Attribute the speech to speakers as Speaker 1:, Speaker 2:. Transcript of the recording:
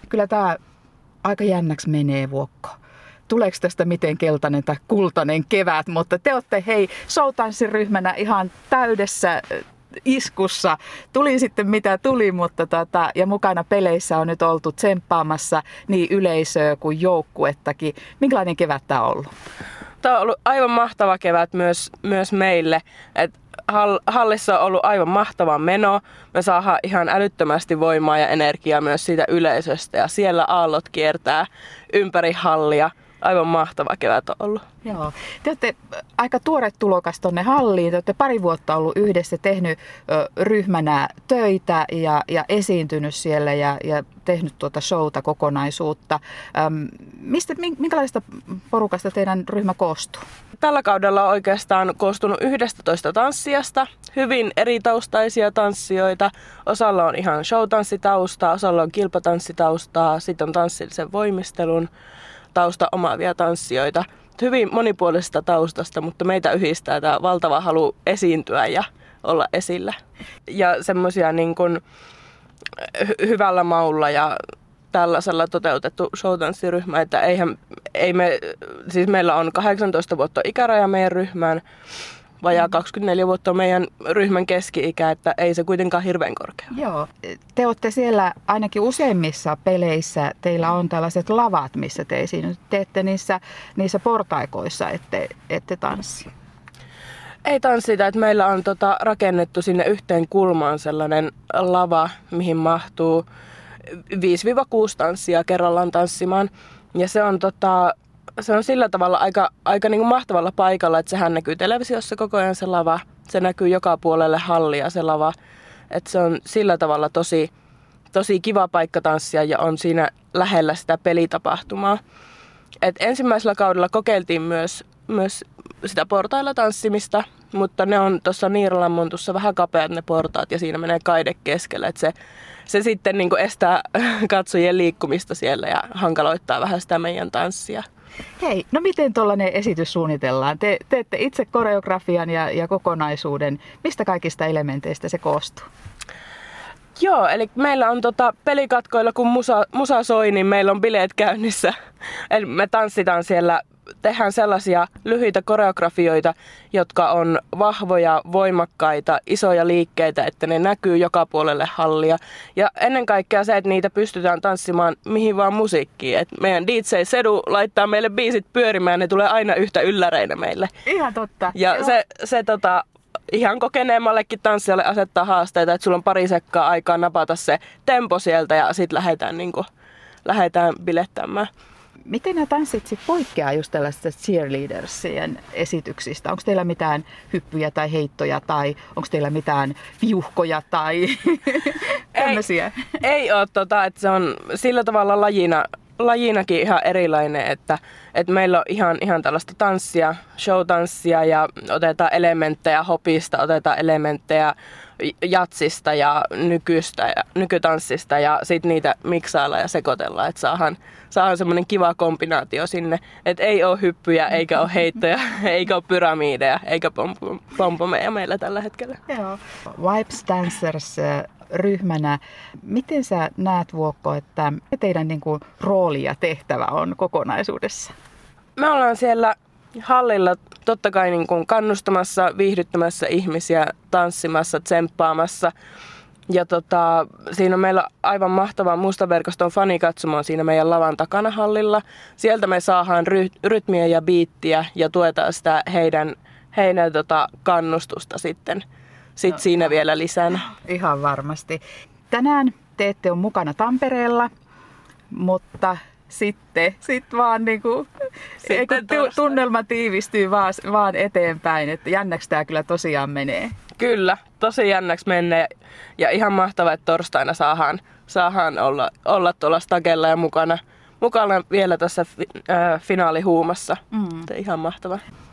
Speaker 1: Kyllä tämä aika jännäksi menee, Vuokko. Tuleeko tästä miten keltainen tai kultainen kevät, mutta te olette showtanssiryhmänä ihan täydessä iskussa. Tuli sitten mitä tuli, mutta ja mukana peleissä on nyt oltu tsemppaamassa niin yleisöä kuin joukkuettakin. Minkälainen kevät tämä on ollut?
Speaker 2: Tämä on ollut aivan mahtava kevät myös meille. Hallissa on ollut aivan mahtava meno. Me saadaan ihan älyttömästi voimaa ja energiaa myös siitä yleisöstä ja siellä aallot kiertää ympäri hallia. Aivan mahtava kevät on ollut.
Speaker 1: Joo. Te olette aika tuore tulokas tuonne halliin. Te olette pari vuotta ollut yhdessä, tehnyt ryhmänä töitä ja esiintynyt siellä ja tehnyt tuota showta kokonaisuutta. Minkälaista porukasta teidän ryhmä koostuu?
Speaker 2: Tällä kaudella on oikeastaan koostunut 11 tanssijasta, hyvin eri taustaisia tanssijoita. Osalla on ihan showtanssitaustaa, osalla on kilpatanssitaustaa, sitten on tanssillisen voimistelun tausta omaavia tanssijoita. Hyvin monipuolisesta taustasta, mutta meitä yhdistää tämä valtava halu esiintyä ja olla esillä. Ja semmoisia niin kuin hyvällä maulla ja tällaisella toteutettu showtanssiryhmä, että siis meillä on 18 vuotta ikäraja meidän ryhmään, vajaa 24 vuotta on meidän ryhmän keski-ikä, että ei se kuitenkaan hirveän korkea.
Speaker 1: Joo, te olette siellä ainakin useimmissa peleissä, teillä on tällaiset lavat, missä te teette niissä portaikoissa, ette tanssi.
Speaker 2: Ei tanssita, että meillä on rakennettu sinne yhteen kulmaan sellainen lava, mihin mahtuu 5-6 tanssia kerrallaan tanssimaan. Ja se on sillä tavalla aika niin kuin mahtavalla paikalla, että sehän näkyy televisiossa koko ajan se lava. Se näkyy joka puolelle hallia se lava. Että se on sillä tavalla tosi kiva paikka tanssia ja on siinä lähellä sitä pelitapahtumaa. Et ensimmäisellä kaudella kokeiltiin myös sitä portailla tanssimista, mutta ne on tuossa Niiralanmontussa vähän kapeat ne portaat ja siinä menee kaide keskellä. Et se sitten niin kuin estää katsojien liikkumista siellä ja hankaloittaa vähän sitä meidän tanssia.
Speaker 1: Hei, no miten tuollainen esitys suunnitellaan? Te teette itse koreografian ja kokonaisuuden. Mistä kaikista elementeistä se koostuu?
Speaker 2: Joo, eli meillä on pelikatkoilla, kun musa soi, niin meillä on bileet käynnissä. Eli me tanssitaan siellä, tehdään sellaisia lyhyitä koreografioita, jotka on vahvoja, voimakkaita, isoja liikkeitä, että ne näkyy joka puolelle hallia. Ja ennen kaikkea se, että niitä pystytään tanssimaan mihin vaan musiikkiin. Et meidän DJ Sedu laittaa meille biisit pyörimään, ne tulee aina yhtä ylläreinä meille.
Speaker 1: Ihan totta.
Speaker 2: Ja se ihan kokeneemmallekin tanssijalle asettaa haasteita, että sulla on pari sekkaa aikaa napata se tempo sieltä ja sitten lähdetään bilettämään.
Speaker 1: Miten nämä tanssit sitten poikkeaa just tällaisista cheerleadersien esityksistä? Onko teillä mitään hyppyjä tai heittoja tai onko teillä mitään viuhkoja tai tämmöisiä?
Speaker 2: Ei ole, että se on sillä tavalla lajinakin ihan erilainen, että meillä on ihan tällaista tanssia, showtanssia ja otetaan elementtejä hopista, otetaan elementtejä jatsista ja nykytanssista ja sitten niitä miksailla ja sekoitellaan, että saadaan semmoinen kiva kombinaatio sinne, että ei ole hyppyjä, eikä ole heittoja, eikä ole pyramideja, eikä pompomeja meillä tällä hetkellä.
Speaker 1: Joo. Vibes Dancers ryhmänä. Miten sä näet, Vuokko, että teidän rooli ja tehtävä on kokonaisuudessa?
Speaker 2: Me ollaan siellä hallilla totta kai kannustamassa, viihdyttämässä ihmisiä, tanssimassa, tsemppaamassa. Ja siinä on meillä aivan mahtava Mustaverkoston fanikatsomo siinä meidän lavan takana hallilla. Sieltä me saadaan rytmiä ja biittiä ja tuetaan sitä heidän kannustusta sitten siinä vielä lisänä.
Speaker 1: Ihan varmasti. Tänään te ette ole mukana Tampereella, mutta sitten vaan tunnelma tiivistyy vaan eteenpäin, että jännäksi tämä kyllä tosiaan menee.
Speaker 2: Kyllä, tosi jännäksi menee ja ihan mahtavaa, että torstaina saadaan olla tuolla stagella ja mukana vielä tässä finaalihuumassa. Ihan mahtavaa.